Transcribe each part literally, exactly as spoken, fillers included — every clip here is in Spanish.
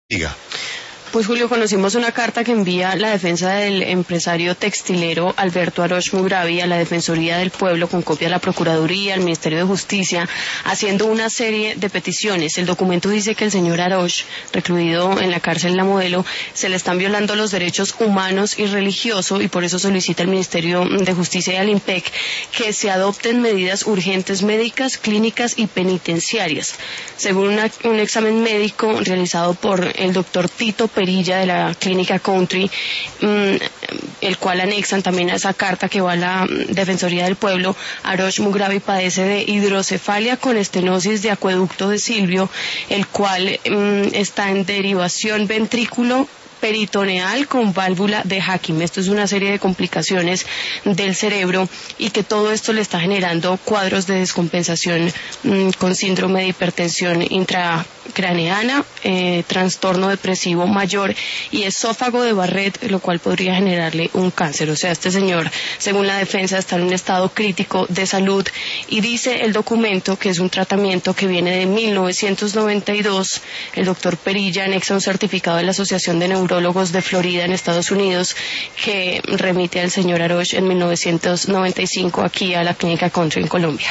Diga. Pues Julio, conocimos una carta que envía la defensa del empresario textilero Alberto Arosh Mugravi a la Defensoría del Pueblo con copia de la Procuraduría, al Ministerio de Justicia, haciendo una serie de peticiones. El documento dice que el señor Arosh, recluido en la cárcel La Modelo, se le están violando los derechos humanos y religiosos y por eso solicita al Ministerio de Justicia y al IMPEC que se adopten medidas urgentes médicas, clínicas y penitenciarias. Según una, un examen médico realizado por el doctor Tito Perilla de la clínica Country, mmm, el cual anexan también a esa carta que va a la Defensoría del Pueblo, Arosh Mugravi padece de hidrocefalia con estenosis de acueducto de Silvio, el cual mmm, está en derivación ventrículo peritoneal con válvula de Hakim. Esto es una serie de complicaciones del cerebro y que todo esto le está generando cuadros de descompensación mmm, con síndrome de hipertensión intracraneana, eh, trastorno depresivo mayor y esófago de Barrett, lo cual podría generarle un cáncer. O sea, este señor, según la defensa, está en un estado crítico de salud y dice el documento que es un tratamiento que viene de mil novecientos noventa y dos. El doctor Perilla anexa un certificado de la Asociación de Neurólogos de Florida en Estados Unidos que remite al señor Arosh en mil novecientos noventa y cinco aquí a la clínica Country en Colombia.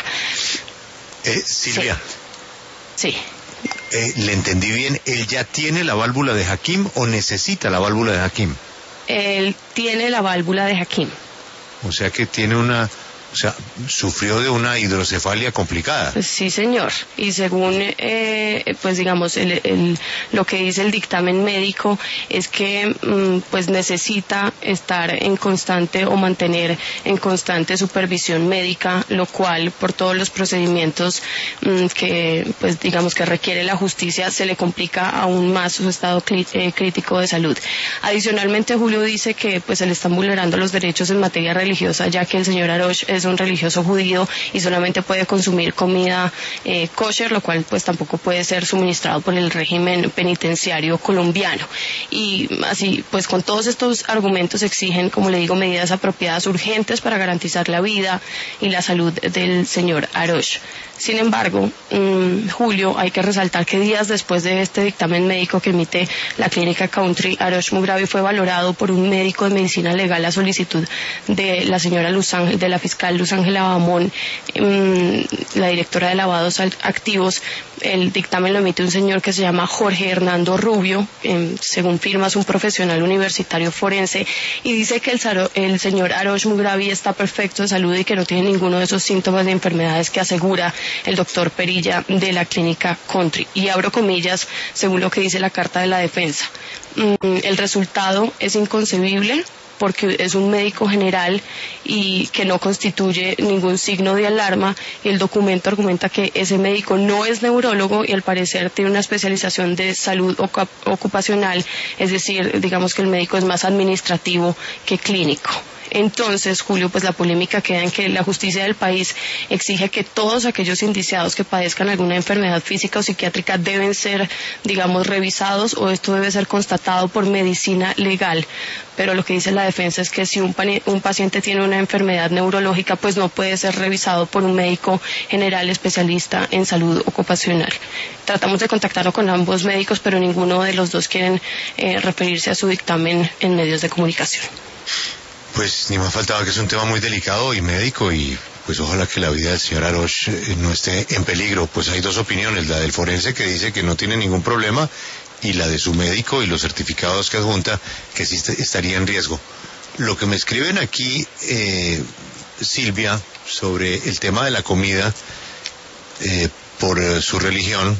Eh, Silvia. Sí. sí. Eh, ¿Le entendí bien? ¿Él ya tiene la válvula de Hakim o necesita la válvula de Hakim? Él tiene la válvula de Hakim. O sea que tiene una... O sea, sufrió de una hidrocefalia complicada. Pues sí, señor. Y según, eh, pues digamos, el, el, lo que dice el dictamen médico es que, mm, pues necesita estar en constante o mantener en constante supervisión médica, lo cual, por todos los procedimientos mm, que, pues digamos, que requiere la justicia, se le complica aún más su estado clí, eh, crítico de salud. Adicionalmente, Julio dice que, pues, se le están vulnerando los derechos en materia religiosa, ya que el señor Arosh es un religioso judío y solamente puede consumir comida eh, kosher, lo cual pues tampoco puede ser suministrado por el régimen penitenciario colombiano. Y así, pues con todos estos argumentos exigen, como le digo, medidas apropiadas urgentes para garantizar la vida y la salud del señor Arosh. Sin embargo, mmm, Julio, hay que resaltar que días después de este dictamen médico que emite la clínica Country, Arosh Mugravi fue valorado por un médico de medicina legal a solicitud de la señora Luz Ángel, de la fiscal Luz Ángela Bamón, mmm, la directora de lavados activos. El dictamen lo emite un señor que se llama Jorge Hernando Rubio, eh, según firma es un profesional universitario forense, y dice que el, el señor Arosh Mugravi está perfecto de salud y que no tiene ninguno de esos síntomas de enfermedades que asegura el doctor Perilla de la clínica Country. Y abro comillas, según lo que dice la carta de la defensa. Mm, el resultado es inconcebible, porque es un médico general y que no constituye ningún signo de alarma, y el documento argumenta que ese médico no es neurólogo y al parecer tiene una especialización de salud ocupacional, es decir, digamos que el médico es más administrativo que clínico. Entonces, Julio, pues la polémica queda en que la justicia del país exige que todos aquellos indiciados que padezcan alguna enfermedad física o psiquiátrica deben ser, digamos, revisados, o esto debe ser constatado por medicina legal. Pero lo que dice la defensa es que si un, un paciente tiene una enfermedad neurológica, pues no puede ser revisado por un médico general especialista en salud ocupacional. Tratamos de contactarlo con ambos médicos, pero ninguno de los dos quieren eh, referirse a su dictamen en medios de comunicación. Pues ni más faltaba, que es un tema muy delicado y médico, y pues ojalá que la vida del señor Arosh eh, no esté en peligro. Pues hay dos opiniones, la del forense que dice que no tiene ningún problema y la de su médico y los certificados que adjunta que sí estaría en riesgo. Lo que me escriben aquí, eh, Silvia, sobre el tema de la comida eh, por eh, su religión,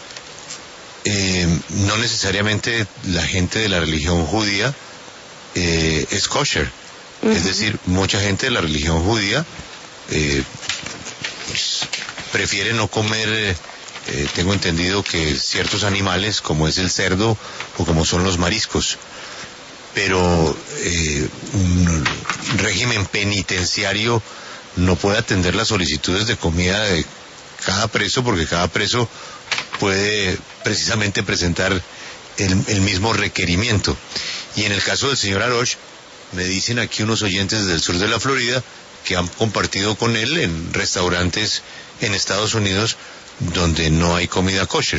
eh, no necesariamente la gente de la religión judía eh, es kosher. Uh-huh. Es decir, mucha gente de la religión judía eh, pues, prefiere no comer, eh, tengo entendido que ciertos animales, como es el cerdo o como son los mariscos, pero eh, un régimen penitenciario no puede atender las solicitudes de comida de cada preso, porque cada preso puede precisamente presentar el, el mismo requerimiento. Y en el caso del señor Arosh, me dicen aquí unos oyentes del sur de la Florida que han compartido con él en restaurantes en Estados Unidos donde no hay comida kosher.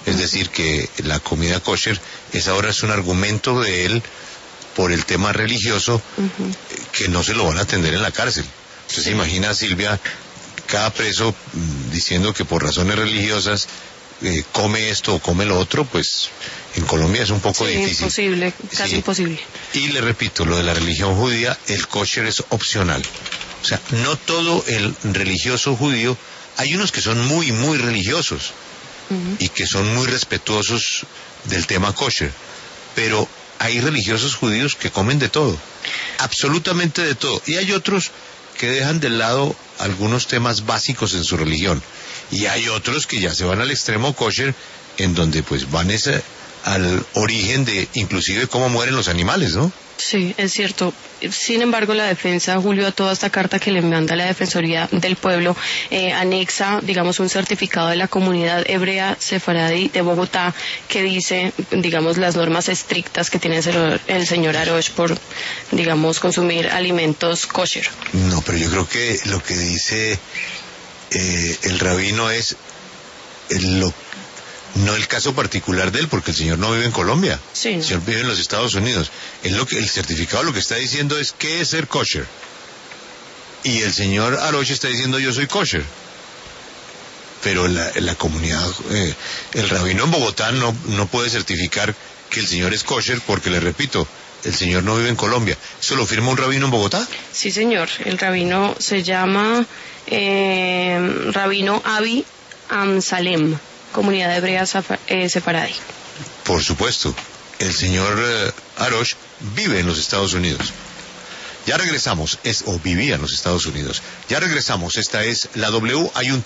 Es decir, que la comida kosher es ahora es un argumento de él por el tema religioso, uh-huh. que no se lo van a atender en la cárcel. Usted sí. se imagina, Silvia, cada preso mmm, diciendo que por razones religiosas eh, come esto o come lo otro, pues en Colombia es un poco sí, difícil. Imposible, casi sí. imposible. Y le repito, lo de la religión judía, el kosher es opcional. O sea, no todo el religioso judío, hay unos que son muy, muy religiosos uh-huh. y que son muy respetuosos del tema kosher, pero hay religiosos judíos que comen de todo, absolutamente de todo, y hay otros que dejan de lado algunos temas básicos en su religión, y hay otros que ya se van al extremo kosher, en donde pues van ese, al origen de inclusive cómo mueren los animales, ¿no? Sí, es cierto. Sin embargo, la defensa, Julio, a toda esta carta que le manda la Defensoría del Pueblo, eh, anexa, digamos, un certificado de la comunidad hebrea sefaradí de Bogotá que dice, digamos, las normas estrictas que tiene el, el señor Arosh por, digamos, consumir alimentos kosher. No, pero yo creo que lo que dice eh, el rabino es el, lo no el caso particular de él, porque el señor no vive en Colombia, sí. el señor vive en los Estados Unidos. Él lo que, el certificado lo que está diciendo es qué es ser kosher. Y el señor Arosh está diciendo yo soy kosher. Pero la, la comunidad, eh, el rabino en Bogotá no, no puede certificar que el señor es kosher porque, le repito, el señor no vive en Colombia. ¿Eso lo firma un rabino en Bogotá? Sí, señor. El rabino se llama eh, Rabino Avi Amsalem, Comunidad Hebrea eh, Sefaradí. Por supuesto, el señor eh, Arosh vive en los Estados Unidos. Ya regresamos, es, o vivía en los Estados Unidos. Ya regresamos, esta es la W, hay un